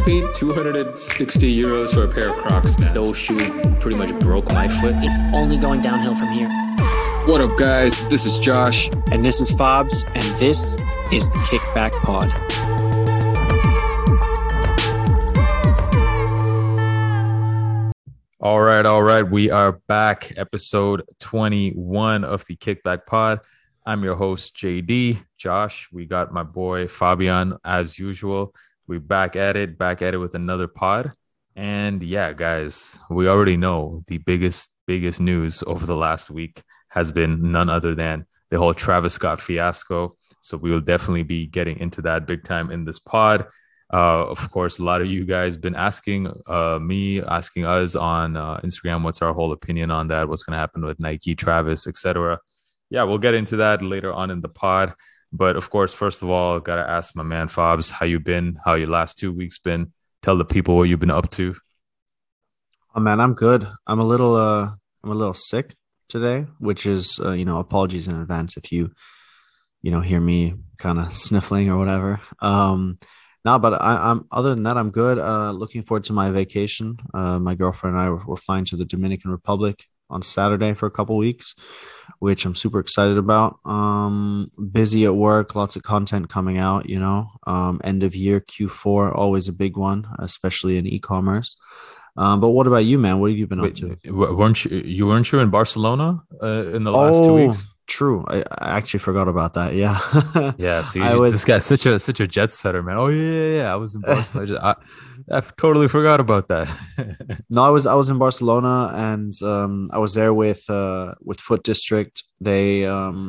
paid 260 euros for a pair of Crocs, man. Those shoes pretty much broke my foot. It's only going downhill from here. What up, guys? This is Josh. And this is Fobs, and this is the Kickback Pod. All right. We are back. Episode 21 of the Kickback Pod. I'm your host, JD. Josh, we got my boy Fabian as usual. We're back at it with another pod. And yeah, guys, we already know the biggest news over the last week has been none other than the whole Travis Scott fiasco. So we will definitely be getting into that big time in this pod. Of course, a lot of you guys been asking us on Instagram, what's our whole opinion on that? What's going to happen with Nike, Travis, etc. Yeah, we'll get into that later on in the pod. But of course, first of all, got to ask my man Fobs, how you been? How your last 2 weeks been? Tell the people what you've been up to. Oh man, I'm good. I'm a little sick today, which is apologies in advance if you hear me kind of sniffling or whatever. No, but I'm other than that, I'm good. Looking forward to my vacation. My girlfriend and I were flying to the Dominican Republic on Saturday for a couple weeks, which I'm super excited about. Busy at work, lots of content coming out, end of year Q4, always a big one, especially in e-commerce. But what about you, man? What have you been up to? Weren't you in Barcelona in the last 2 weeks? True. I actually forgot about that. Yeah. Yeah. See, this guy's such a jet setter, man. Oh yeah. I was in Barcelona. I totally forgot about that. No, I was in Barcelona, and I was there with Foot District. They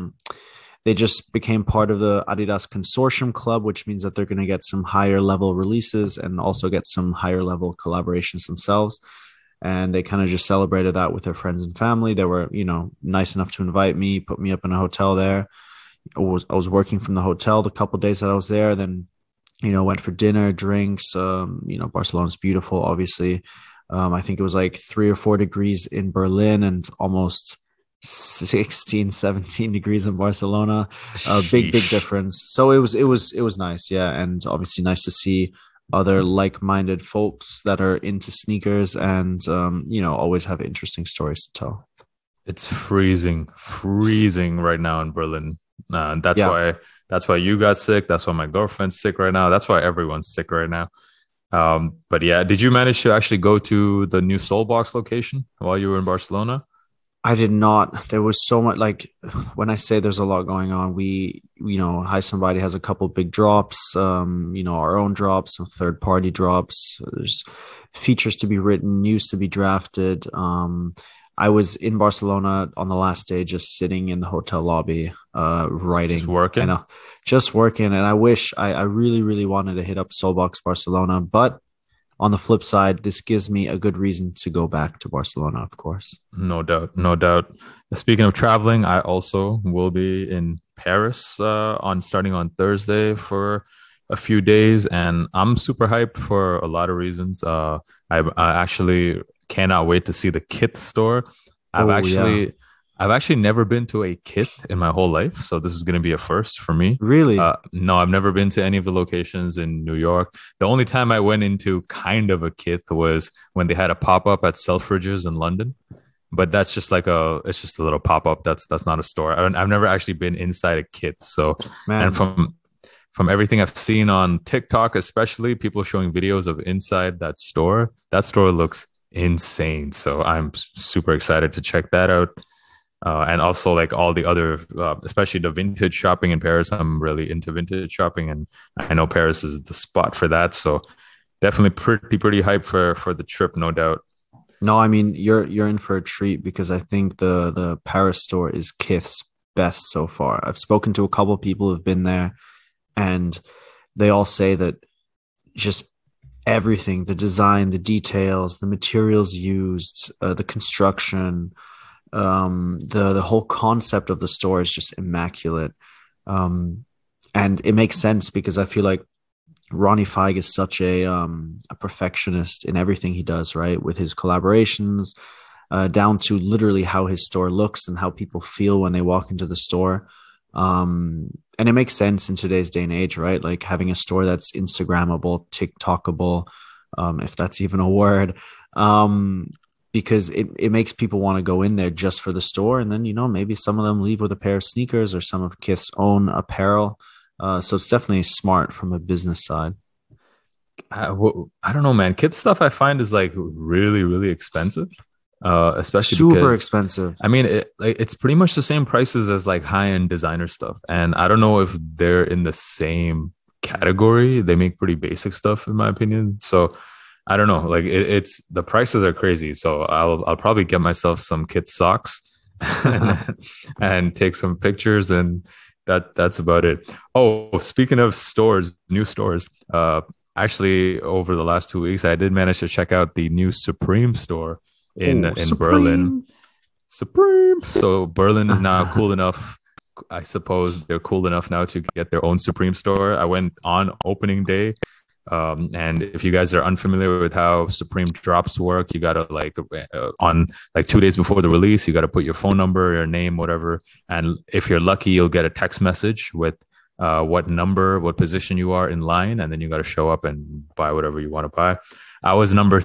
just became part of the Adidas Consortium Club, which means that they're going to get some higher level releases and also get some higher level collaborations themselves. And they kind of just celebrated that with their friends and family. They were, nice enough to invite me, put me up in a hotel there. I was working from the hotel the couple of days that I was there. Then, went for dinner, drinks. Barcelona's beautiful, obviously. I think it was like 3 or 4 degrees in Berlin and almost 16, 17 degrees in Barcelona. Big difference. So it was nice. Yeah. And obviously nice to see other like-minded folks that are into sneakers and always have interesting stories to tell. It's freezing right now in Berlin. That's why you got sick. That's why my girlfriend's sick right now. That's why everyone's sick right now. But yeah, did you manage to actually go to the new Soulbox location while you were in Barcelona? I did not. There was so much, like, when I say there's a lot going on, we, Hi Somebody has a couple big drops, our own drops, some third party drops. There's features to be written, news to be drafted. I was in Barcelona on the last day, just sitting in the hotel lobby, writing. Just working. And I wish I really, really wanted to hit up Soulbox Barcelona, but on the flip side, this gives me a good reason to go back to Barcelona, of course. No doubt. Speaking of traveling, I also will be in Paris starting on Thursday for a few days, and I'm super hyped for a lot of reasons. I actually cannot wait to see the Kith store. I've actually never been to a Kith in my whole life, so this is going to be a first for me. Really? No, I've never been to any of the locations in New York. The only time I went into kind of a Kith was when they had a pop-up at Selfridges in London. But that's just it's just a little pop-up. That's not a store. I've never actually been inside a Kith. So, man. And from everything I've seen on TikTok, especially people showing videos of inside that store looks insane. So I'm super excited to check that out. And also like all the other, especially the vintage shopping in Paris. I'm really into vintage shopping, and I know Paris is the spot for that. So definitely pretty hyped for the trip, no doubt. No, I mean, you're in for a treat, because I think the Paris store is Kith's best so far. I've spoken to a couple of people who've been there, and they all say that just everything, the design, the details, the materials used, the construction, the whole concept of the store is just immaculate. And it makes sense, because I feel like Ronnie Fieg is such a perfectionist in everything he does, right? With his collaborations, down to literally how his store looks and how people feel when they walk into the store. And it makes sense in today's day and age, right? Like having a store that's Instagrammable, TikTokable, if that's even a word, because it makes people want to go in there just for the store. And then, maybe some of them leave with a pair of sneakers or some of Kith's own apparel. So it's definitely smart from a business side. I don't know, man. Kith stuff I find is like really, really expensive. Especially Super because, expensive. I mean, it's pretty much the same prices as like high-end designer stuff. And I don't know if they're in the same category. They make pretty basic stuff, in my opinion. So I don't know. Like it's the prices are crazy. So I'll probably get myself some Kith socks and take some pictures, and that's about it. Oh, speaking of stores, new stores. Actually, over the last 2 weeks, I did manage to check out the new Supreme store in Supreme. Berlin. Supreme. So Berlin is now cool enough. I suppose they're cool enough now to get their own Supreme store. I went on opening day. And if you guys are unfamiliar with how Supreme drops work, you gotta on 2 days before the release, you gotta put your phone number, your name, whatever. And if you're lucky, you'll get a text message with what number, what position you are in line, and then you got to show up and buy whatever you want to buy. I was number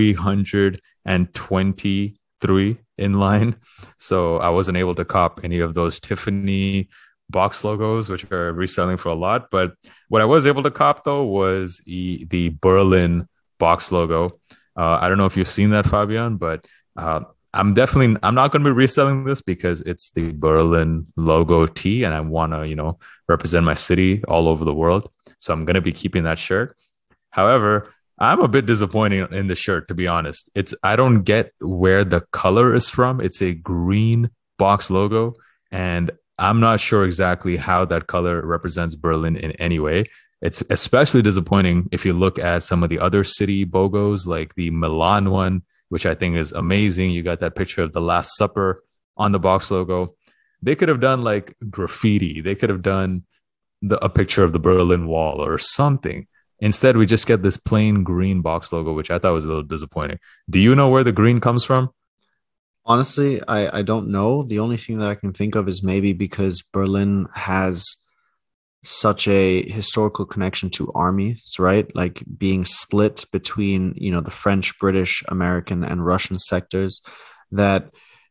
323 in line, so I wasn't able to cop any of those Tiffany box logos, which are reselling for a lot. But what I was able to cop though was the Berlin box logo. I don't know if you've seen that, Fabian, but I'm not going to be reselling this because it's the Berlin logo tee, and I want to, represent my city all over the world. So I'm going to be keeping that shirt. However, I'm a bit disappointed in the shirt, to be honest. I don't get where the color is from. It's a green box logo, and I'm not sure exactly how that color represents Berlin in any way. It's especially disappointing if you look at some of the other city bogos, like the Milan one, which I think is amazing. You got that picture of the Last Supper on the box logo. They could have done like graffiti. They could have done a picture of the Berlin Wall or something. Instead, we just get this plain green box logo, which I thought was a little disappointing. Do you know where the green comes from? Honestly, I don't know. The only thing that I can think of is maybe because Berlin has such a historical connection to armies, right? Like being split between, the French, British, American, and Russian sectors, that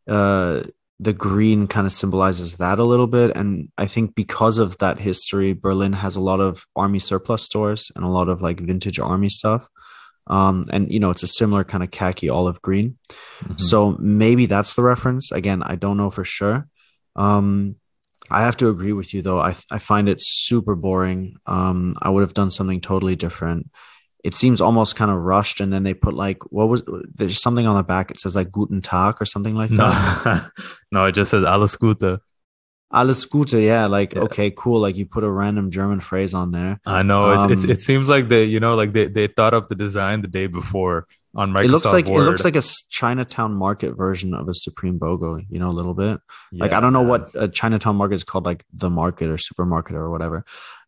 the green kind of symbolizes that a little bit. And I think because of that history, Berlin has a lot of army surplus stores and a lot of like vintage army stuff. And it's a similar kind of khaki olive green. Mm-hmm. So maybe that's the reference. Again, I don't know for sure. I have to agree with you though. I find it super boring. I would have done something totally different. It seems almost kind of rushed, and then they put there's something on the back. It says like Guten Tag or something like that. No, it just says Alles Gute. Alles Gute, yeah. Okay, cool. Like you put a random German phrase on there. I know. It seems like they thought up the design the day before on Microsoft Word. It looks like a Chinatown Market version of a Supreme BOGO, a little bit. Yeah, like I don't know what a Chinatown Market is called, like the market or supermarket or whatever.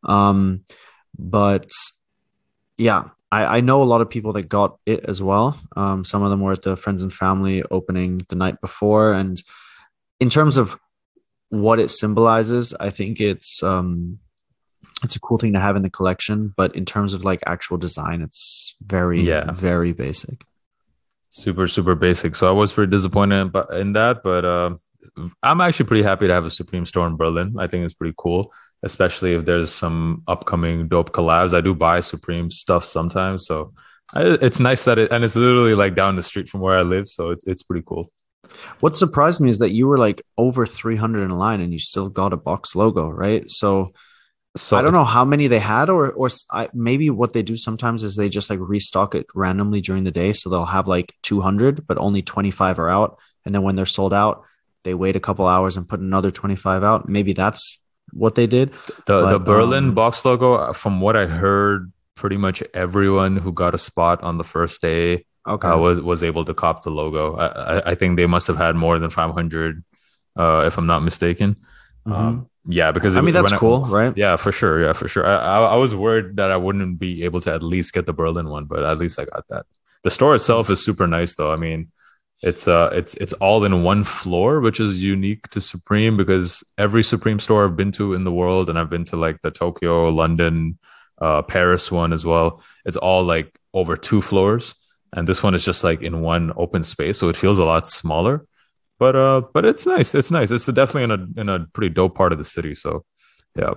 But yeah, I know a lot of people that got it as well. Some of them were at the friends and family opening the night before. And in terms of what it symbolizes, I think it's a cool thing to have in the collection. But in terms of like actual design, it's very, very basic. Super, super basic. So I was pretty disappointed in that. But I'm actually pretty happy to have a Supreme store in Berlin. I think it's pretty cool, especially if there's some upcoming dope collabs. I do buy Supreme stuff sometimes, so it's nice that and it's literally like down the street from where I live, so it's pretty cool. What surprised me is that you were like over 300 in line and you still got a box logo, right? So I don't know how many they had, or maybe what they do sometimes is they just like restock it randomly during the day, so they'll have like 200, but only 25 are out, and then when they're sold out, they wait a couple hours and put another 25 out. Maybe that's what they did. The Berlin box logo, from what I heard, pretty much everyone who got a spot on the first day was able to cop the logo. I think they must have had more than 500, if I'm not mistaken. Mm-hmm. Yeah, because that's cool, right? Yeah, for sure. Yeah, for sure. I was worried that I wouldn't be able to at least get the Berlin one, but at least I got that. The store itself is super nice, though. I mean, It's all in one floor, which is unique to Supreme because every Supreme store I've been to in the world, and I've been to like the Tokyo, London, Paris one as well. It's all like over two floors, and this one is just like in one open space, so it feels a lot smaller. But it's nice. It's nice. It's definitely in a pretty dope part of the city. So yeah.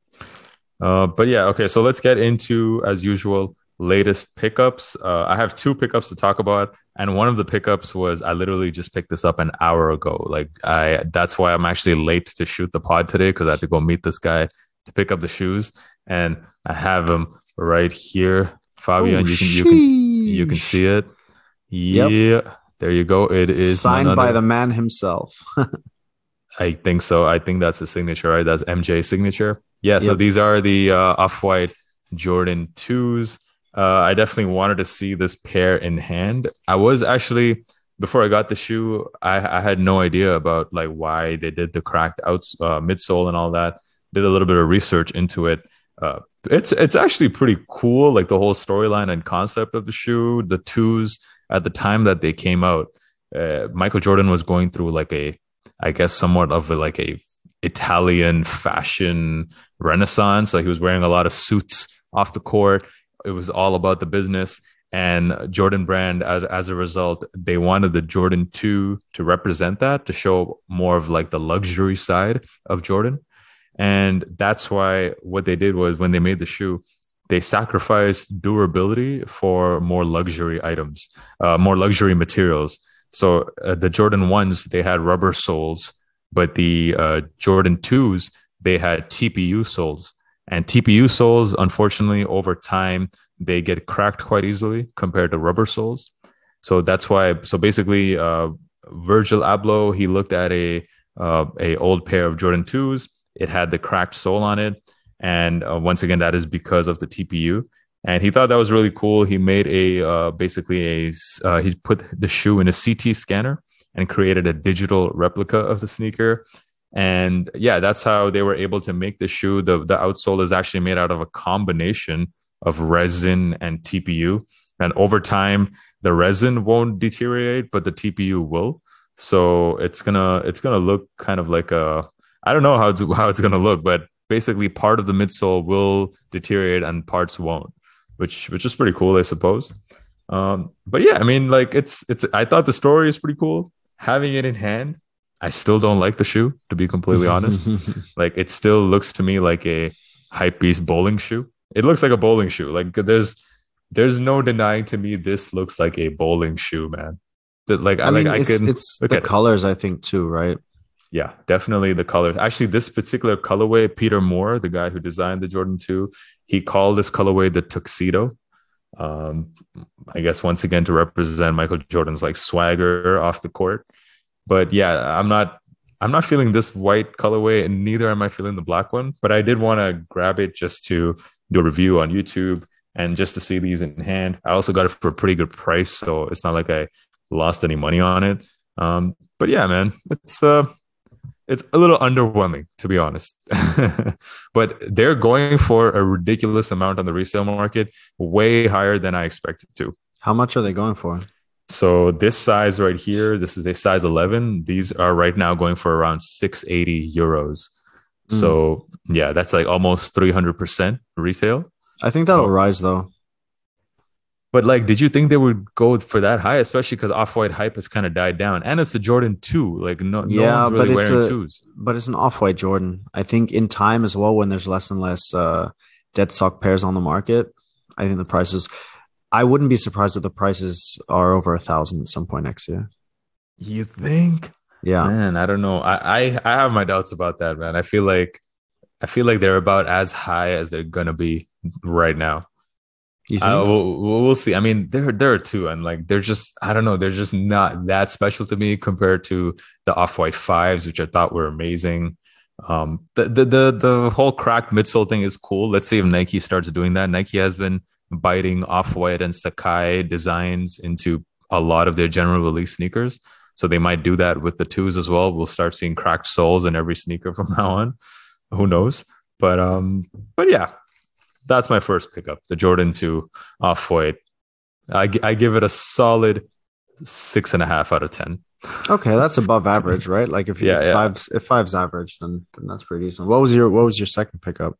But yeah, okay. So let's get into, as usual, latest pickups. I have two pickups to talk about, and one of the pickups was I literally just picked this up an hour ago. Like that's why I'm actually late to shoot the pod today because I had to go meet this guy to pick up the shoes, and I have them right here, Fabian. Oh, You can see it. Yeah, Yep. there you go. It is Signed by the man himself. I think so. I think that's his signature, right? That's MJ's signature. Yeah. So Yep. these are the Off-White Jordan 2s. I definitely wanted to see this pair in hand. I was actually, before I got the shoe, I had no idea about like why they did the cracked out midsole and all that. Did a little bit of research into it. It's actually pretty cool, like the whole storyline and concept of the shoe. The 2s at the time that they came out, Michael Jordan was going through like I guess somewhat of like a Italian fashion renaissance. Like he was wearing a lot of suits off the court. It was all about the business. And Jordan Brand, as a result, they wanted the Jordan 2 to represent that, to show more of like the luxury side of Jordan. And that's why what they did was when they made the shoe, they sacrificed durability for more luxury items, more luxury materials. So the Jordan 1s, they had rubber soles, but the Jordan 2s, they had TPU soles. And TPU soles, unfortunately, over time, they get cracked quite easily compared to rubber soles. So that's why. So basically, Virgil Abloh, he looked at a old pair of Jordan 2s. It had the cracked sole on it. And once again, that is because of the TPU. And he thought that was really cool. He made he put the shoe in a CT scanner and created a digital replica of the sneaker. And yeah, that's how they were able to make the shoe. The outsole is actually made out of a combination of resin and TPU. And over time, the resin won't deteriorate, but the TPU will. So it's gonna look kind of like I don't know how it's gonna look, but basically part of the midsole will deteriorate and parts won't, which is pretty cool, I suppose. But yeah, I mean, like it's I thought the story is pretty cool. Having it in hand, I still don't like the shoe, to be completely honest. Like it still looks to me like a hype beast bowling shoe. It looks like a bowling shoe. Like there's no denying to me this looks like a bowling shoe, man. That like I mean, I can it's look the at it. colors, I think, too, right? Yeah, definitely the colors. Actually, this particular colorway, Peter Moore, the guy who designed the Jordan 2, he called this colorway the tuxedo. Um, I guess once again to represent Michael Jordan's like swagger off the court. But yeah, I'm not feeling this white colorway, and neither am I feeling the black one. But I did want to grab it just to do a review on YouTube and just to see these in hand. I also got it for a pretty good price, so it's not like I lost any money on it. But yeah, man, it's a little underwhelming, to be honest. But they're going for a ridiculous amount on the resale market, way higher than I expected to. How much are they going for? So this size right here, this is a size 11. These are right now going for around 680 euros. So yeah, that's like almost 300% resale. I think that'll rise though. But like, did you think they would go for that high? Especially because Off-White hype has kind of died down, and it's the Jordan 2. Like no one's really wearing twos. But it's an Off-White Jordan. I think in time as well, when there's less and less dead stock pairs on the market, I think the prices. I wouldn't be surprised if the prices are over 1,000 at some point next year. You think? Yeah, Man, I don't know. I have my doubts about that, man. I feel like they're about as high as they're gonna be right now. you think? We'll see. I mean, there are two, and like they're just I don't know. They're just not that special to me compared to the Off-White 5s, which I thought were amazing. The whole cracked midsole thing is cool. Let's see if Nike starts doing that. Nike has been biting Off-White and Sakai designs into a lot of their general release sneakers. So they might do that with the 2s as well. We'll start seeing cracked soles in every sneaker from now on. Who knows? But yeah, that's my first pickup, the Jordan 2 Off-White. I give it a solid 6.5 out of 10. Okay, that's above average, right? Like Yeah, if yeah. five's average, then that's pretty decent. What was your second pickup?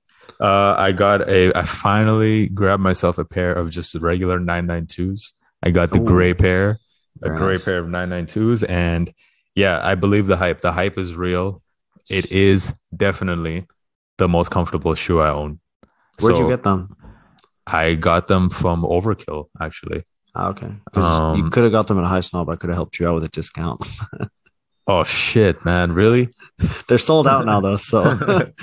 I finally grabbed myself a pair of just regular 992s. I got the Oh, gray pair, a very gray nice. pair of 992s. And yeah, I believe the hype. The hype is real. It is definitely the most comfortable shoe I own. Where'd you So get them? I got them from Overkill, actually. Ah, okay, because you Um, could have got them at High Snob. I could have helped you out with a discount. oh shit, man, really? They're sold out now, though. So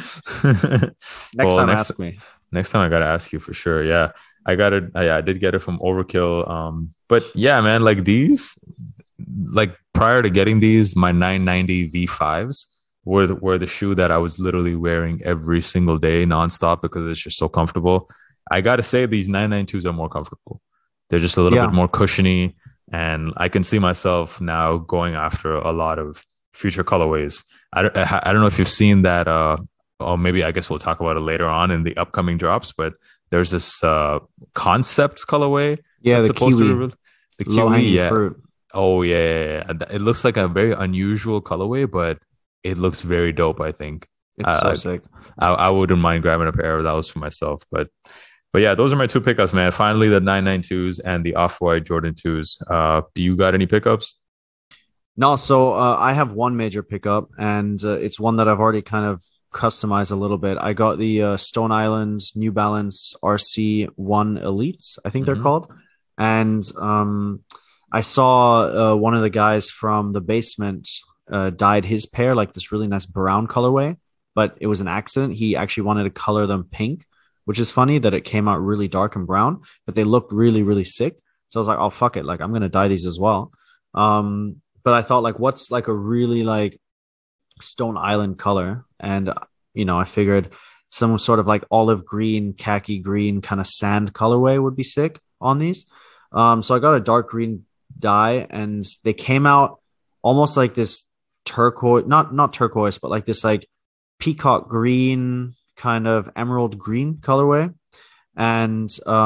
next Well, time, ask me. next time I gotta ask you for sure. Yeah, I got it. Yeah, I did get it from Overkill. But yeah, man, like these, like prior to getting these, my 990 V5s were the shoe that I was literally wearing every single day nonstop because it's just so comfortable. I gotta say, these 992s are more comfortable. They're just a little bit Yeah, more cushiony, and I can see myself now going after a lot of future colorways. I don't know if you've seen that. Or maybe I guess we'll talk about it later on in the upcoming drops. But there's this concept colorway yeah. that's The supposed to be kiwi, the low kiwi. hanging Yeah. fruit. Oh yeah, yeah, yeah. And it looks like a very unusual colorway, but it looks very dope. I think. It's so I, sick. I wouldn't mind grabbing a pair of those for myself. But yeah, those are my two pickups, man. Finally, the 992s and the Off-White Jordan 2s. Do you got any pickups? No, so I have one major pickup, and it's one that I've already kind of customized a little bit. I got the Stone Island's New Balance RC1 Elites, I think they're Mm-hmm. called. And I saw one of the guys from the basement dyed his pair like this really nice brown colorway, but it was an accident. He actually wanted to color them pink, which is funny that it came out really dark and brown, but they looked really, really sick. So I was like, oh, fuck it. Like, I'm going to dye these as well. But I thought, like, what's like a really like Stone Island color? And, I figured some sort of like olive green, khaki green kind of sand colorway would be sick on these. So I got a dark green dye, and they came out almost like this turquoise, not turquoise, but like this like peacock green, kind of emerald green colorway. And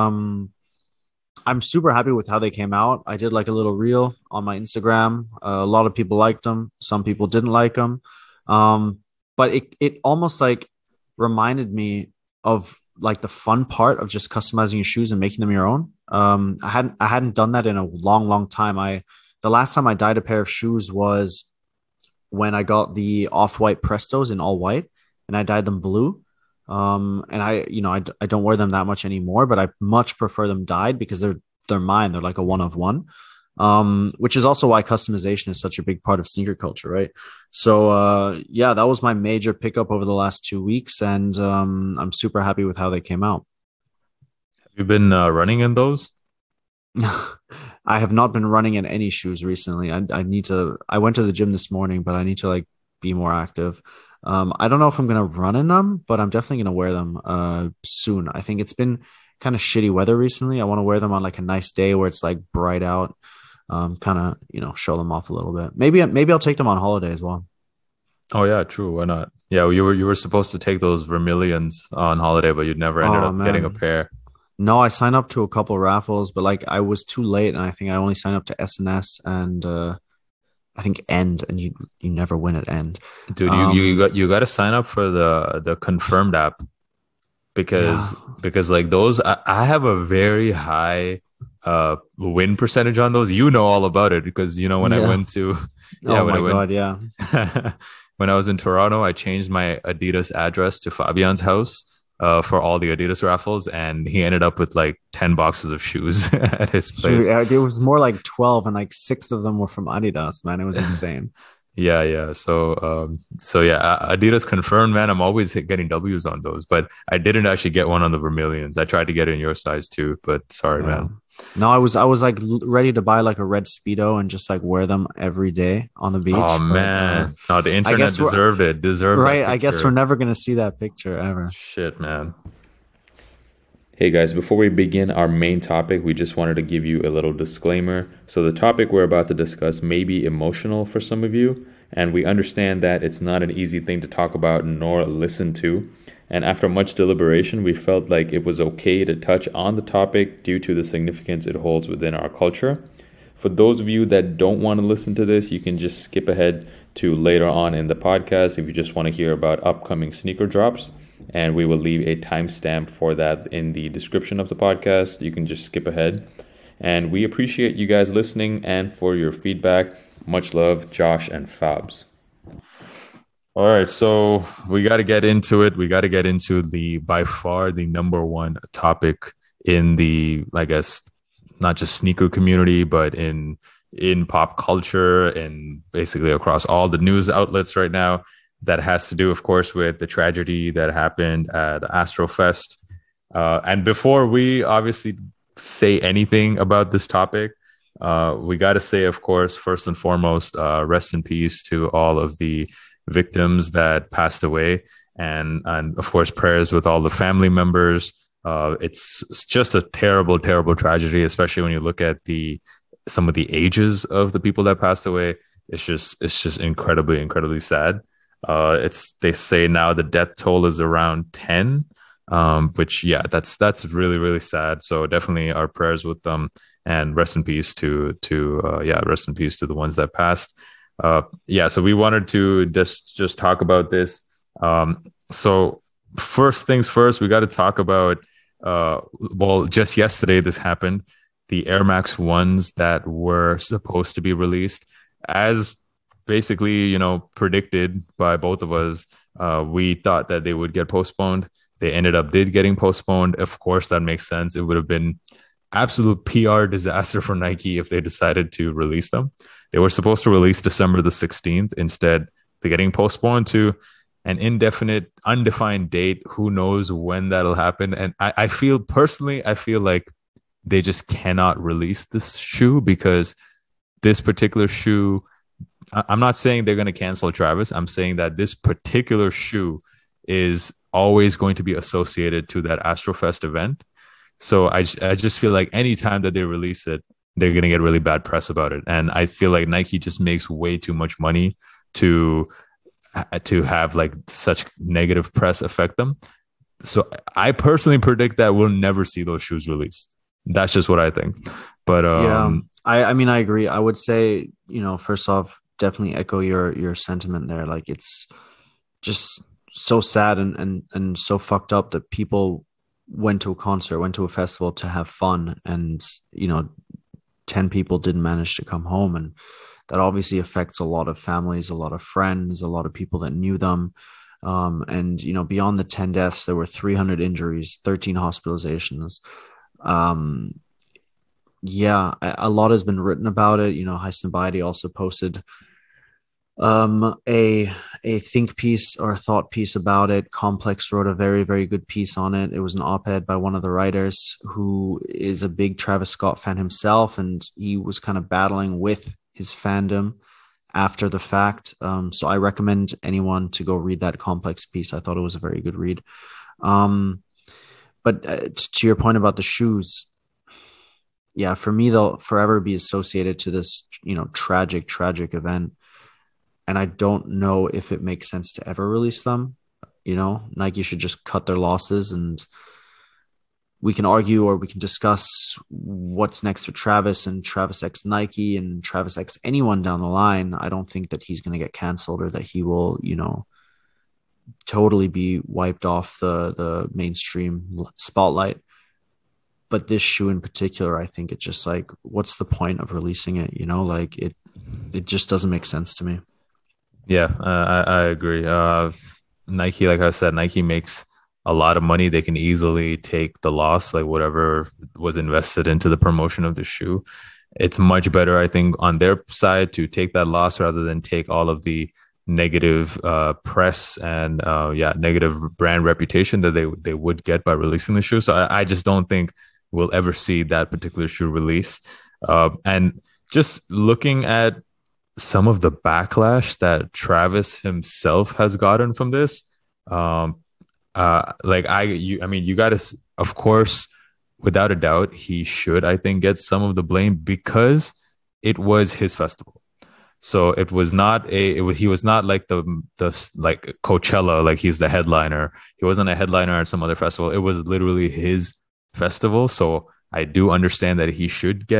I'm super happy with how they came out. I did like a little reel on my Instagram. A lot of people liked them. Some people didn't like them. Um, but it almost like reminded me of like the fun part of just customizing your shoes and making them your own. I hadn't done that in a long, long time. The last time I dyed a pair of shoes was when I got the off-white Prestos in all white, and I dyed them blue. And I don't wear them that much anymore, but I much prefer them dyed because they're mine. They're like a one of one. Which is also why customization is such a big part of sneaker culture, right? So yeah, that was my major pickup over the last 2 weeks, and I'm super happy with how they came out. Have you been running in those? I have not been running in any shoes recently. I need to. I went to the gym this morning, but I need to like be more active. I don't know if I'm gonna run in them, but I'm definitely gonna wear them soon. I think it's been kind of shitty weather recently. I want to wear them on like a nice day where it's like bright out. Kind of show them off a little bit. Maybe I'll take them on holiday as well. Oh yeah, true. Why not? Yeah, you were supposed to take those Vermilions on holiday, but you never ended Oh up getting a man, pair. no, I signed up to a couple raffles, but like I was too late, and I think I only signed up to SNS and I think End, and you never win at End. Dude, Um, you got to sign up for the Confirmed app yeah, because like those I have a very high win percentage on those. You know all about it because when I yeah. went to yeah Oh when I my went God, yeah. when I was in Toronto, I changed my Adidas address to Fabian's house for all the Adidas raffles, and he ended up with like 10 boxes of shoes at his Shoot, place. it was more like 12, and like six of them were from Adidas. Man, it was insane. Yeah, yeah. So yeah, Adidas Confirmed, man. I'm always getting W's on those, but I didn't actually get one on the Vermilions. I tried to get it in your size too, but sorry, Yeah. man. No, I was like ready to buy like a red Speedo and just like wear them every day on the Oh beach. But man, no, the I internet guess we're deserved it. Deserved that right. I guess we're picture. never gonna see that picture ever. Shit, man. Hey guys, before we begin our main topic, we just wanted to give you a little disclaimer. So, the topic we're about to discuss may be emotional for some of you, and we understand that it's not an easy thing to talk about nor listen to. And after much deliberation, we felt like it was okay to touch on the topic due to the significance it holds within our culture. For those of you that don't want to listen to this, you can just skip ahead to later on in the podcast if you just want to hear about upcoming sneaker drops. And we will leave a timestamp for that in the description of the podcast. You can just skip ahead. And we appreciate you guys listening and for your feedback. Much love, Josh and Fabs. All right, so we got to get into it. We got to get into the by far the number one topic in the, I guess, not just sneaker community, but in pop culture and basically across all the news outlets right now. That has to do, of course, with the tragedy that happened at Astrofest. And before we obviously say anything about this topic, we got to say, of course, first and foremost, rest in peace to all of the victims that passed away, and of course prayers with all the family members. It's just a terrible tragedy, especially when you look at some of the ages of the people that passed away. It's just incredibly sad. They say now the death toll is around 10, which that's really sad. So definitely our prayers with them, and rest in peace to the ones that passed. So we wanted to just talk about this. So first things first, we got to talk about, just yesterday this happened, the Air Max 1s that were supposed to be released as basically, predicted by both of us. We thought that they would get postponed. They did getting postponed. Of course, that makes sense. It would have been absolute PR disaster for Nike if they decided to release them. They were supposed to release December the 16th. Instead, they're getting postponed to an indefinite, undefined date. Who knows when that'll happen? And I feel like they just cannot release this shoe because this particular shoe, I'm not saying they're going to cancel Travis. I'm saying that this particular shoe is always going to be associated to that Astrofest event. So I just feel like anytime that they release it, they're going to get really bad press about it. And I feel like Nike just makes way too much money to have like such negative press affect them. So I personally predict that we'll never see those shoes released. That's just what I think. But I mean, I agree. I would say, first off, definitely echo your sentiment there. Like, it's just so sad and so fucked up that people went to a concert, went to a festival to have fun, and 10 people didn't manage to come home, and that obviously affects a lot of families, a lot of friends, a lot of people that knew them. And beyond the 10 deaths, there were 300 injuries, 13 hospitalizations. A lot has been written about it. Highsnobiety also posted a think piece or a thought piece about it. Complex wrote a very, very good piece on it. It was an op-ed by one of the writers who is a big Travis Scott fan himself, and he was kind of battling with his fandom after the fact. So I recommend anyone to go read that Complex piece. I thought it was a very good read. But to your point about the shoes, for me, they'll forever be associated to this, tragic event. And I don't know if it makes sense to ever release them. Nike should just cut their losses, and we can argue or we can discuss what's next for Travis and Travis X Nike and Travis X anyone down the line. I don't think that he's going to get canceled or that he will, totally be wiped off the mainstream spotlight. But this shoe in particular, I think it's just like, what's the point of releasing it? It just doesn't make sense to me. Yeah, I agree. Nike, like I said, Nike makes a lot of money. They can easily take the loss, like whatever was invested into the promotion of the shoe. It's much better, I think, on their side to take that loss rather than take all of the negative press and negative brand reputation that they would get by releasing the shoe. So I just don't think we'll ever see that particular shoe released. And just looking at some of the backlash that Travis himself has gotten from this, you got to, of course, without a doubt, he should, I think, get some of the blame because it was his festival. So it was not he was not like the like Coachella, like he's the headliner. He wasn't a headliner at some other festival. It was literally his festival. So I do understand that he should get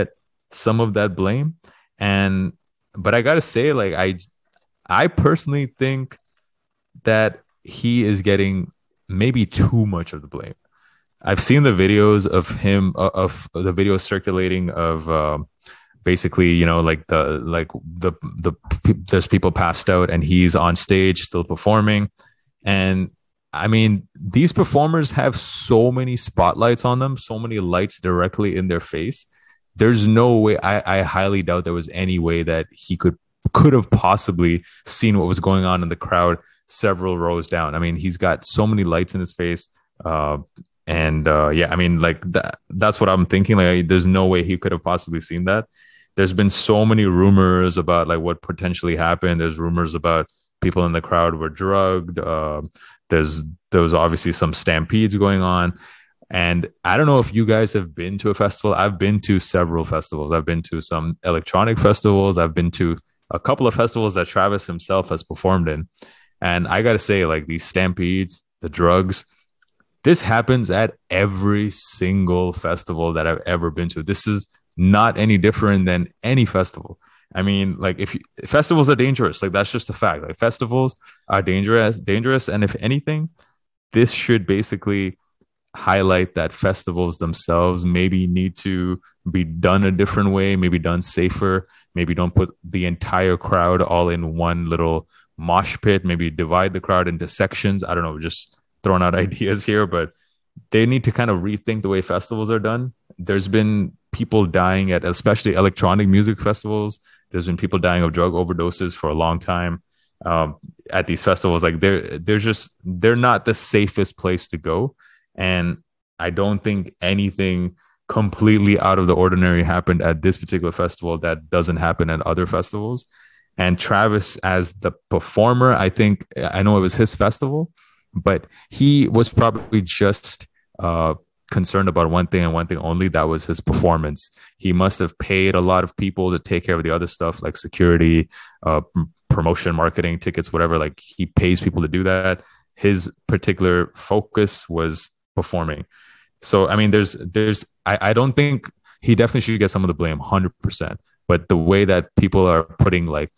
some of that blame. And but I gotta say, like I personally think that he is getting maybe too much of the blame. I've seen the videos of him of the videos circulating of basically, you know, like the there's people passed out and he's on stage still performing. And I mean, these performers have so many spotlights on them, so many lights directly in their face. There's no way. I highly doubt there was any way that he could have possibly seen what was going on in the crowd several rows down. I mean, he's got so many lights in his face. Yeah, I mean, like that's what I'm thinking. Like, there's no way he could have possibly seen that. There's been so many rumors about like what potentially happened. There's rumors about people in the crowd were drugged. There was obviously some stampedes going on. And I don't know if you guys have been to a festival. I've been to several festivals. I've been to some electronic festivals. I've been to a couple of festivals that Travis himself has performed in. And I got to say, like these stampedes, the drugs, this happens at every single festival that I've ever been to. This is not any different than any festival. I mean, like if festivals are dangerous, like that's just a fact. Like festivals are dangerous. And if anything, this should basically highlight that festivals themselves maybe need to be done a different way, maybe done safer, maybe don't put the entire crowd all in one little mosh pit, maybe divide the crowd into sections. I don't know, just throwing out ideas here, but they need to kind of rethink the way festivals are done. There's been people dying at especially electronic music festivals. There's been people dying of drug overdoses for a long time at these festivals. Like they're not the safest place to go. And I don't think anything completely out of the ordinary happened at this particular festival that doesn't happen at other festivals. And Travis, as the performer, I know it was his festival, but he was probably just concerned about one thing and one thing only. That was his performance. He must have paid a lot of people to take care of the other stuff like security, promotion, marketing, tickets, whatever. Like he pays people to do that. His particular focus was performing. So, I mean, I don't think he definitely should get some of the blame 100%, but the way that people are putting like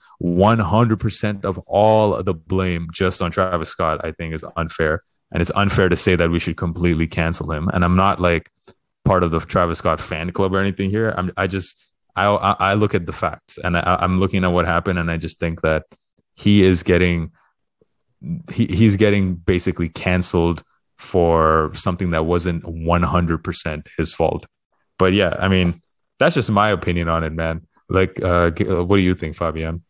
100% of all of the blame just on Travis Scott, I think is unfair. And it's unfair to say that we should completely cancel him. And I'm not like part of the Travis Scott fan club or anything here. I look at the facts and I'm looking at what happened. And I just think that he's getting basically canceled for something that wasn't 100% his fault. But yeah, I mean, that's just my opinion on it, man. Like, what do you think, Fabian?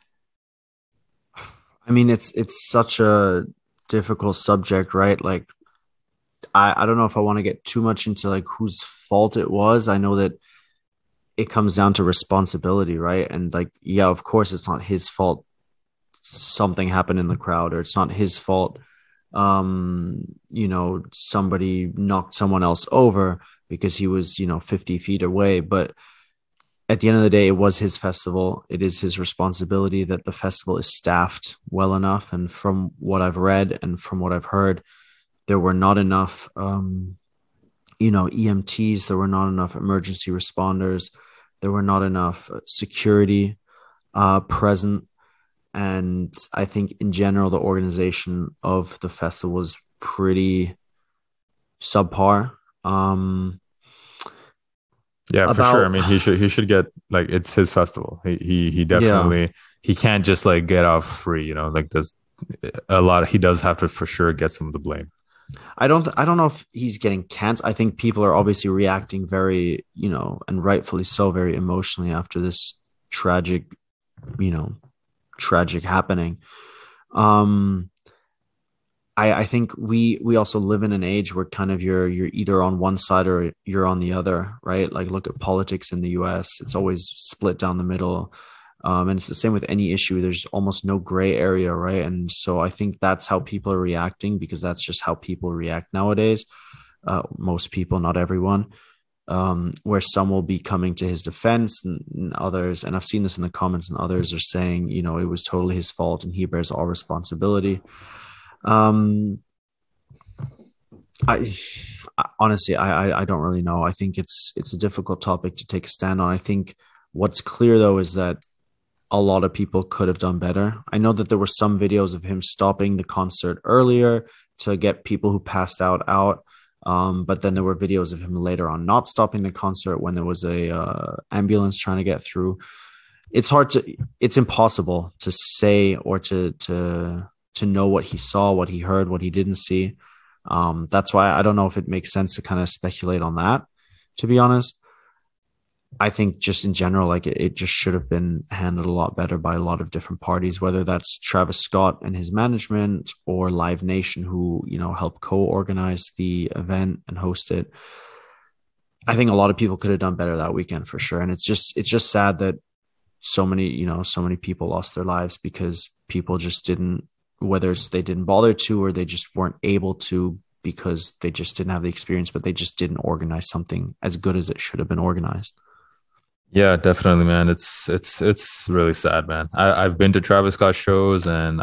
I mean, it's such a difficult subject, right? Like, I don't know if I want to get too much into like whose fault it was. I know that it comes down to responsibility, right? And like, yeah, of course, it's not his fault something happened in the crowd, or it's not his fault somebody knocked someone else over because he was 50 feet away. But at the end of the day, it was his festival. It is his responsibility that the festival is staffed well enough. And from what I've read and from what I've heard, there were not enough EMTs, there were not enough emergency responders, there were not enough security present. And I think in general, the organization of the festival was pretty subpar. Yeah, for sure. I mean, he should get, like, it's his festival. He definitely, he can't just like get off free, like there's a lot. He does have to for sure get some of the blame. I don't know if he's getting canceled. I think people are obviously reacting very, and rightfully so, very emotionally after this tragic happening. I think we also live in an age where kind of you're either on one side or you're on the other, right? Like look at politics in the US. It's always split down the middle. And it's the same with any issue. There's almost no gray area, right? And so I think that's how people are reacting, because that's just how people react nowadays. Most people, not everyone. Where some will be coming to his defense and others, and I've seen this in the comments, and others are saying, it was totally his fault and he bears all responsibility. I Honestly, I don't really know. I think it's a difficult topic to take a stand on. I think what's clear though is that a lot of people could have done better. I know that there were some videos of him stopping the concert earlier to get people who passed out. But then there were videos of him later on not stopping the concert when there was a ambulance trying to get through. It's impossible to say or to know what he saw, what he heard, what he didn't see. That's why I don't know if it makes sense to kind of speculate on that, to be honest. I think just in general, like it just should have been handled a lot better by a lot of different parties, whether that's Travis Scott and his management or Live Nation, who, helped co-organize the event and host it. I think a lot of people could have done better that weekend for sure. And it's just sad that so many people lost their lives because people just didn't, whether it's they didn't bother to, or they just weren't able to because they just didn't have the experience, but they just didn't organize something as good as it should have been organized. Yeah, definitely, man. It's really sad, man. I've been to Travis Scott shows, and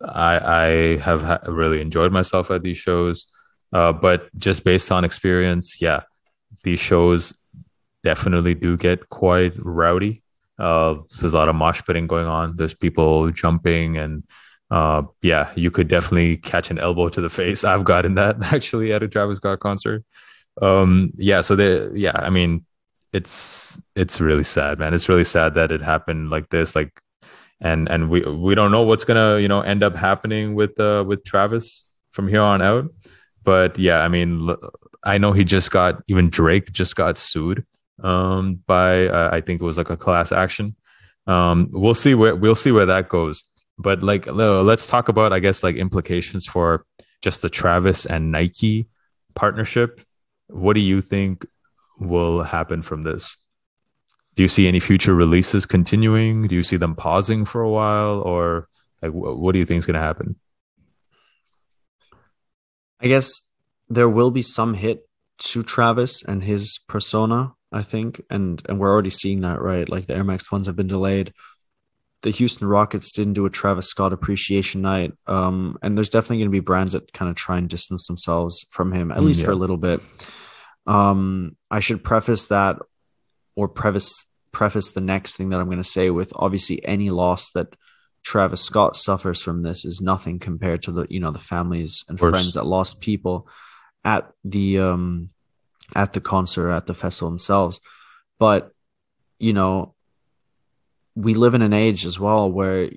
I have really enjoyed myself at these shows. But just based on experience, yeah, these shows definitely do get quite rowdy. There's a lot of mosh pitting going on. There's people jumping, and yeah, you could definitely catch an elbow to the face. I've gotten that actually at a Travis Scott concert. Yeah, so I mean, it's really sad, man. It's really sad that it happened like this, like, and we don't know what's gonna end up happening with Travis from here on out. But yeah, I mean, I know even Drake just got sued by I think it was like a class action. We'll see where that goes. But like, let's talk about, I guess, like implications for just the Travis and Nike partnership. What do you think will happen from this? Do you see any future releases continuing? Do you see them pausing for a while, or like what do you think is going to happen? I guess there will be some hit to Travis and his persona, I think, and we're already seeing that, right? Like the Air Max ones have been delayed. The Houston Rockets didn't do a Travis Scott appreciation night, and there's definitely going to be brands that kind of try and distance themselves from him, at least for a little bit. I should preface that, or preface the next thing that I'm going to say with, obviously any loss that Travis Scott suffers from this is nothing compared to the families and friends that lost people at the concert, at the festival themselves. But we live in an age as well where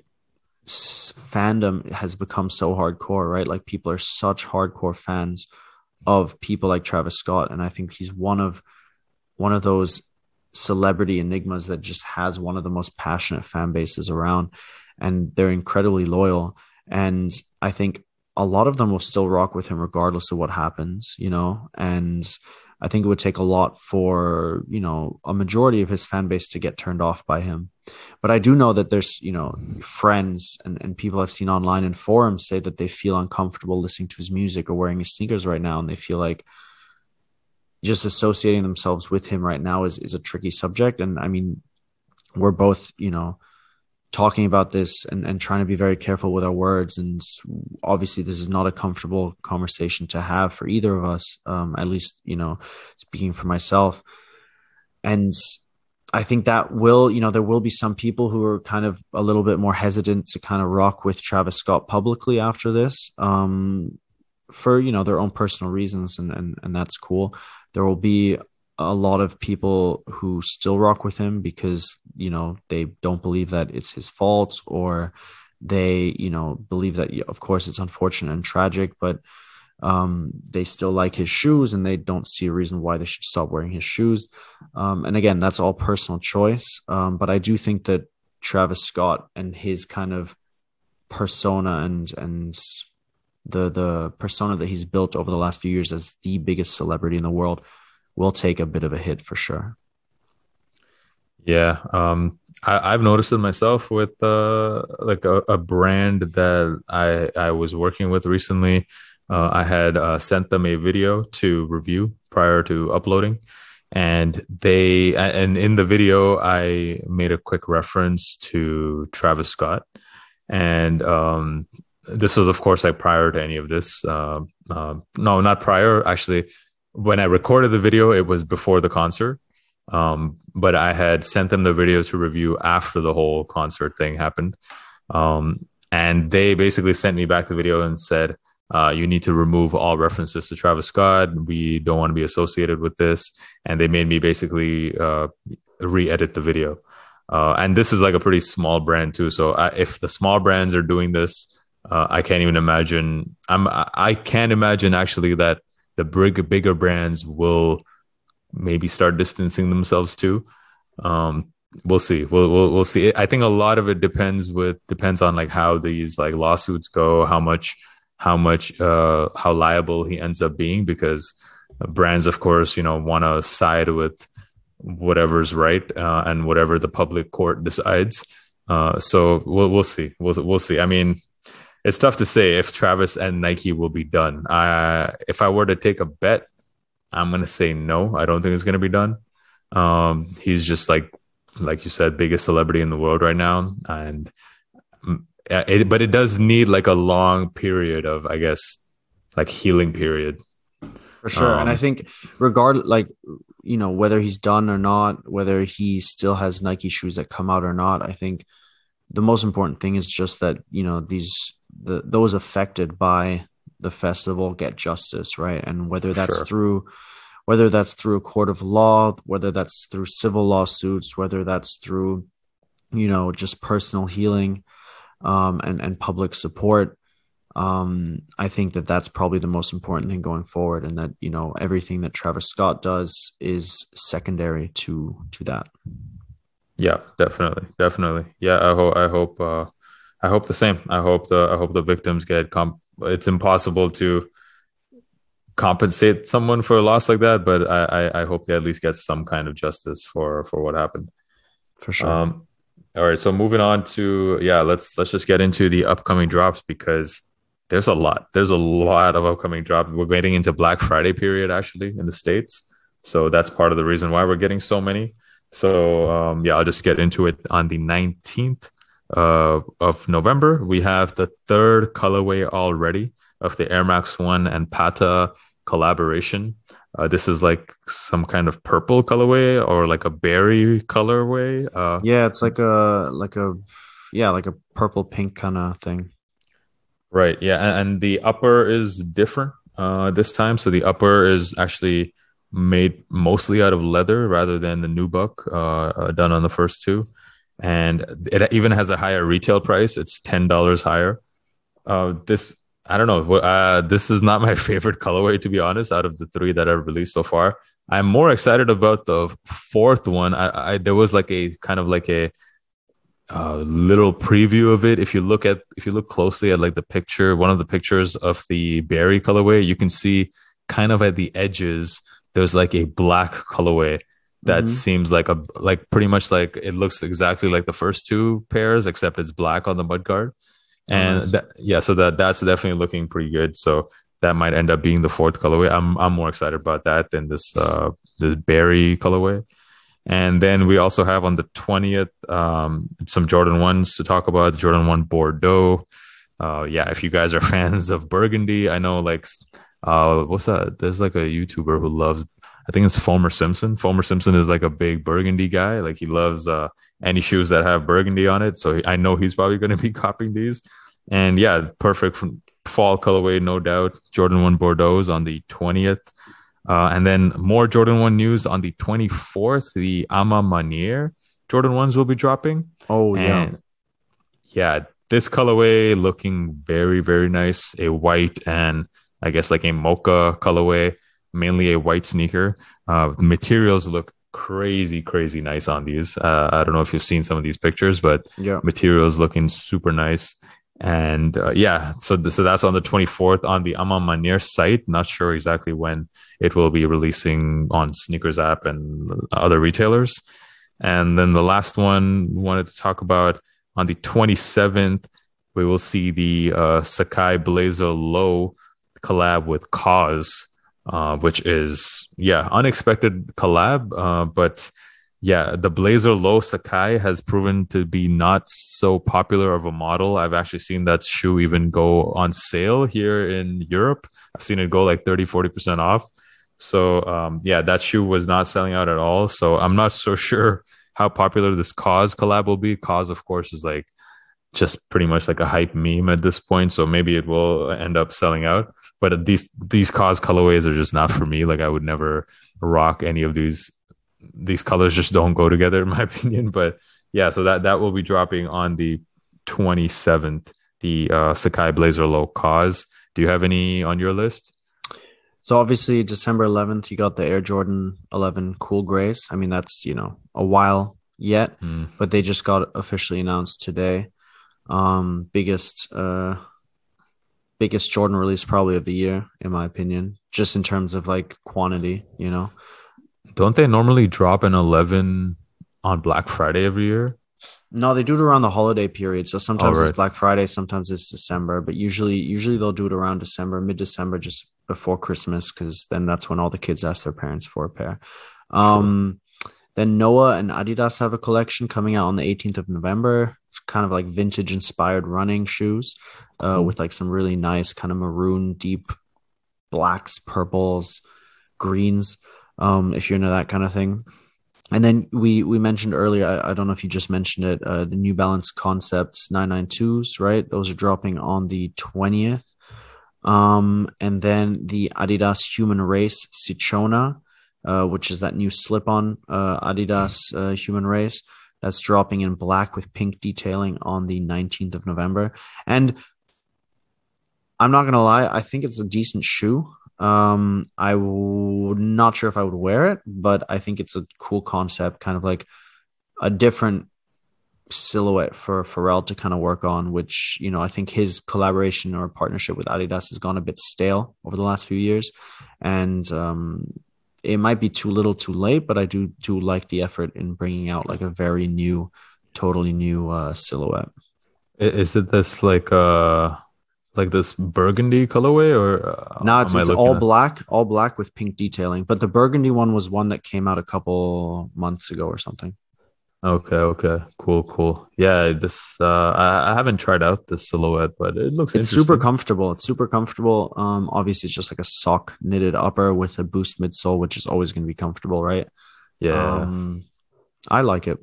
fandom has become so hardcore, right? Like people are such hardcore fans of people like Travis Scott, and I think he's one of those celebrity enigmas that just has one of the most passionate fan bases around, and they're incredibly loyal. And I think a lot of them will still rock with him regardless of what happens, and I think it would take a lot for, a majority of his fan base to get turned off by him. But I do know that there's, friends and people I've seen online and forums say that they feel uncomfortable listening to his music or wearing his sneakers right now. And they feel like just associating themselves with him right now is a tricky subject. And I mean, we're both, talking about this and trying to be very careful with our words. And obviously this is not a comfortable conversation to have for either of us, at least, speaking for myself. And I think that there will be some people who are kind of a little bit more hesitant to kind of rock with Travis Scott publicly after this, for, their own personal reasons. And that's cool. There will be a lot of people who still rock with him because, they don't believe that it's his fault, or they, believe that, of course, it's unfortunate and tragic, but they still like his shoes and they don't see a reason why they should stop wearing his shoes. And again, that's all personal choice. But I do think that Travis Scott and his kind of persona and the persona that he's built over the last few years as the biggest celebrity in the world will take a bit of a hit for sure. Yeah. I've noticed it myself with like a brand that I was working with recently. I had sent them a video to review prior to uploading, and in the video I made a quick reference to Travis Scott, and this was of course like prior to any of this. No, not prior, actually. when I recorded the video, it was before the concert. But I had sent them the video to review after the whole concert thing happened. And they basically sent me back the video and said, you need to remove all references to Travis Scott. We don't want to be associated with this. And they made me basically re-edit the video. And this is like a pretty small brand too. So if the small brands are doing this, I can't even imagine. I can't imagine actually that the bigger brands will maybe start distancing themselves too. We'll see. We'll see. I think a lot of it depends on like how these like lawsuits go, how liable he ends up being, because brands, of course, want to side with whatever's right and whatever the public court decides. So we'll see. We'll see. I mean, it's tough to say if Travis and Nike will be done. If I were to take a bet, I'm gonna say no. I don't think it's gonna be done. He's just like you said, biggest celebrity in the world right now, and but it does need like a long period of, I guess, like healing period. For sure. And I think whether he's done or not, whether he still has Nike shoes that come out or not, I think the most important thing is just that, those affected by the festival get justice, right? And whether that's through a court of law, whether that's through civil lawsuits, whether that's through, just personal healing, and public support. I think that that's probably the most important thing going forward, and that, everything that Travis Scott does is secondary to that. Yeah, definitely. Yeah, I hope the same. I hope the victims get it's impossible to compensate someone for a loss like that, but I hope they at least get some kind of justice for what happened. For sure. All right, so moving on to let's just get into the upcoming drops, because there's a lot of upcoming drops. We're getting into Black Friday period actually in the States, so that's part of the reason why we're getting so many. So I'll just get into it. On the 19th of November, we have the third colorway already of the Air Max 1 and Pata collaboration. This is like some kind of purple colorway or like a berry colorway. It's like a purple pink kind of thing. Right. Yeah. And the upper is different this time. So the upper is actually made mostly out of leather rather than the nubuck done on the first two. And it even has a higher retail price. It's $10 higher. I don't know. This is not my favorite colorway, to be honest, out of the three that I've released so far. I'm more excited about the fourth one. There was like a kind of like a little preview of it. If you look closely at like the picture, one of the pictures of the berry colorway, you can see kind of at the edges, there's like a black colorway that seems like pretty much like it looks exactly like the first two pairs, except it's black on the mudguard. And so that's definitely looking pretty good. So that might end up being the fourth colorway. I'm more excited about that than this berry colorway. And then we also have on the 20th some Jordan 1s to talk about. The Jordan 1 Bordeaux. If you guys are fans of burgundy, I know like what's that? There's like a YouTuber who loves, I think it's Fomer Simpson. Fomer Simpson is like a big burgundy guy. Like he loves any shoes that have burgundy on it. So I know he's probably going to be copying these. And perfect fall colorway, no doubt. Jordan 1 Bordeaux on the 20th. And then more Jordan 1 news on the 24th. The Ama Manier Jordan 1s will be dropping. Oh, yeah. And this colorway looking very, very nice. A white and I guess like a mocha colorway, mainly a white sneaker. The materials look crazy nice on these. I don't know if you've seen some of these pictures, but materials looking super nice. And so that's on the 24th on the Ama Manier site. Not sure exactly when it will be releasing on Sneakers app and other retailers. And then the last one we wanted to talk about on the 27th, we will see the Sakai Blazer Low collab with Cause, which is unexpected collab, but the Blazer Low Sakai has proven to be not so popular of a model. I've actually seen that shoe even go on sale here in Europe. I've seen it go like 30-40% off. So yeah, that shoe was not selling out at all. So I'm not so sure how popular this Cause collab will be. Cause, of course, is like just pretty much like a hype meme at this point. So maybe it will end up selling out. But these Cause colorways are just not for me. Like I would never rock any of these. These colors just don't go together, in my opinion. But yeah, so that will be dropping on the 27th. The Sakai Blazer Low Cause. Do you have any on your list? So obviously December 11th, you got the Air Jordan 11 Cool Grays. I mean, that's, a while yet, but they just got officially announced today. Biggest Jordan release probably of the year, in my opinion, just in terms of like quantity. Don't they normally drop an 11 on Black Friday every year? No, they do it around the holiday period. So sometimes right. it's Black Friday, sometimes it's December, but usually they'll do it around December, mid-December, just before Christmas, because then that's when all the kids ask their parents for a pair. Then Noah and Adidas have a collection coming out on the 18th of November. It's kind of like vintage inspired running shoes with like some really nice kind of maroon, deep blacks, purples, greens, if you're into that kind of thing. And then we mentioned earlier, I don't know if you just mentioned it, the New Balance Concepts 992s, right? Those are dropping on the 20th. And then the Adidas Human Race Ciccona, which is that new slip-on Adidas Human Race, that's dropping in black with pink detailing on the 19th of November. And I'm not going to lie, I think it's a decent shoe. Not sure if I would wear it, but I think it's a cool concept, kind of like a different silhouette for Pharrell to kind of work on, which, I think his collaboration or partnership with Adidas has gone a bit stale over the last few years. And it might be too little too late, but I do like the effort in bringing out like a very new, totally new silhouette. Is it this like this burgundy colorway, or No, it's all black with pink detailing. But the burgundy one was one that came out a couple months ago or something. Okay, cool. Yeah, this I haven't tried out this silhouette, but it looks It's interesting. super comfortable. Obviously it's just like a sock knitted upper with a boost midsole, which is always going to be comfortable, right? Yeah, I like it.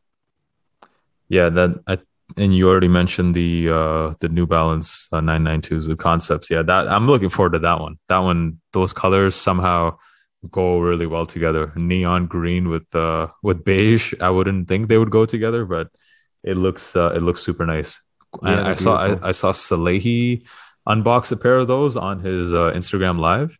yeah. And you already mentioned the New Balance 992s with concepts. Yeah, that I'm looking forward to that one. Those colors somehow go really well together. Neon green with beige. I wouldn't think they would go together, but it looks super nice. And Yeah, I saw Salehi unbox a pair of those on his Instagram live,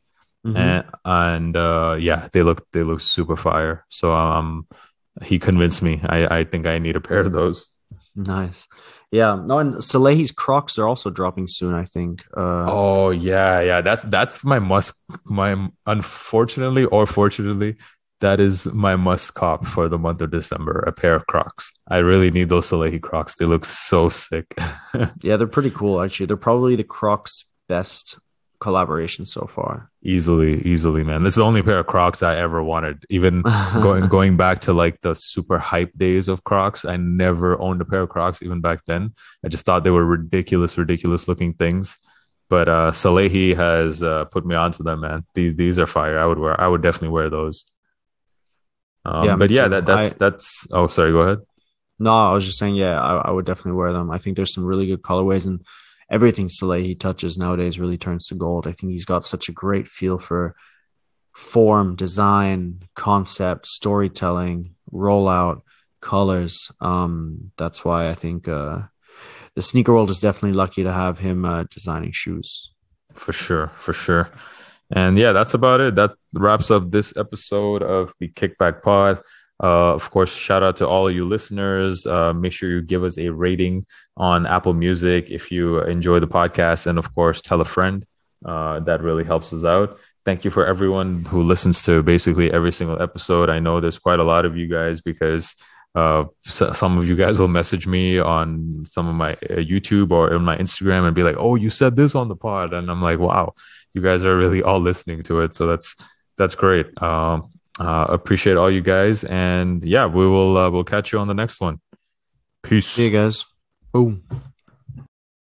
and yeah, they look super fire. So he convinced me. I think I need a pair of those. Nice. Yeah. No, and Salehi's Crocs are also dropping soon, I think. Oh yeah. That's my unfortunately or fortunately, that is my must cop for the month of December, a pair of Crocs. I really need those Salehi Crocs. They look so sick. Yeah, they're pretty cool actually. They're probably the Crocs' best collaboration so far. Easily, man. This is the only pair of Crocs I ever wanted. Even going back to like the super hype days of Crocs, I never owned a pair of Crocs even back then. I just thought they were ridiculous looking things. But Salehi has put me onto them, man. These are fire. I would definitely wear those. But yeah, that's. Oh, sorry. Go ahead. No, I was just saying, yeah, I would definitely wear them. I think there's some really good colorways, and everything Salehi touches nowadays really turns to gold. I think he's got such a great feel for form, design, concept, storytelling, rollout, colors. That's why I think the sneaker world is definitely lucky to have him designing shoes. For sure. And yeah, that's about it. That wraps up this episode of the Kickback Pod. Of course, shout out to all of you listeners. Make sure you give us a rating on Apple Music if you enjoy the podcast. And of course, tell a friend. That really helps us out. Thank you for everyone who listens to basically every single episode. I know there's quite a lot of you guys because some of you guys will message me on some of my YouTube or on my Instagram and be like, "Oh, you said this on the pod," and I'm like, "Wow, you guys are really all listening to it." So that's great. Appreciate all you guys, and yeah, we'll catch you on the next one. Peace. See you guys. Boom.